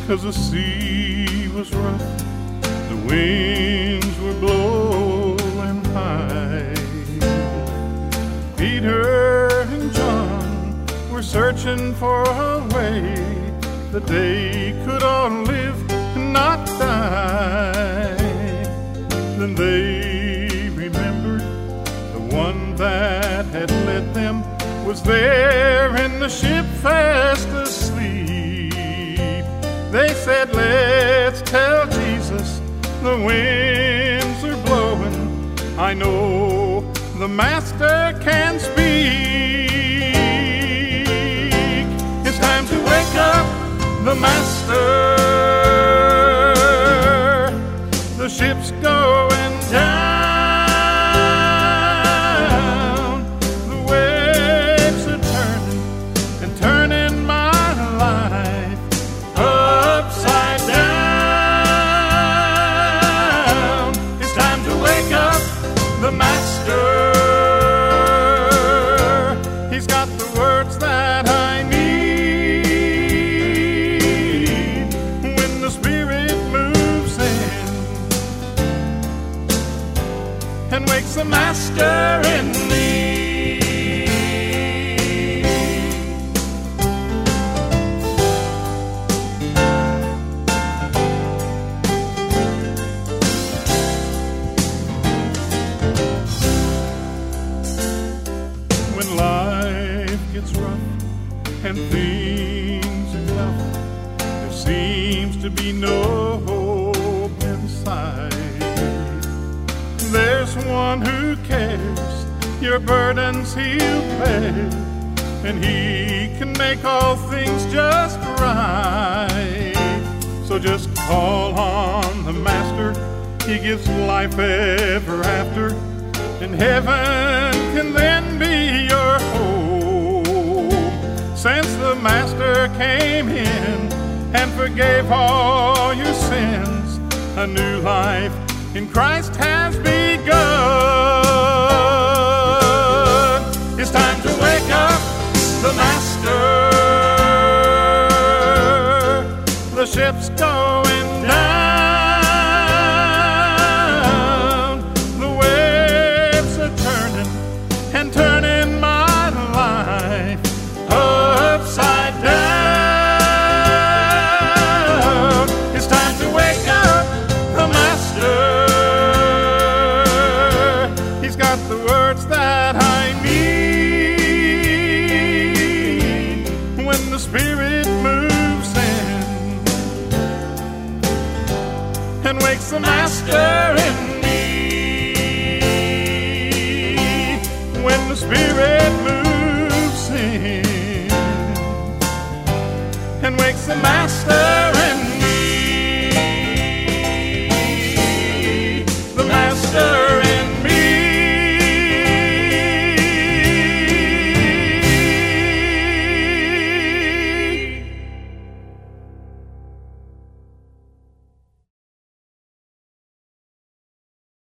'cause the sea was rough, the winds were blowing high. Peter and John were searching for a way that they could all live and not die. Then they remembered the one that had led them was there in the ship fast asleep. They said, let's tell Jesus the winds are blowing. I know the Master can speak. It's time to wake up the Master. The ship's going down. The waves are turning and turning my life upside down. It's time to wake up the Master. He's got the words that I need when the Spirit moves in and wakes the Master in me. When life gets rough and things are tough, there seems to be no hope inside. There's one who cares, your burdens he'll bear, and he can make all things just right. So just call on the Master, he gives life ever after, and heaven can then be your home. Since the Master came in and forgave all your sins, a new life in Christ has begun. It's time to wake up the Master. The ship's going down. The waves are turning and turning my life upside down. It's time to wake up the Master. He's got the words that I need when the Spirit moves in and wakes the Master in me. When the Spirit moves in and wakes the Master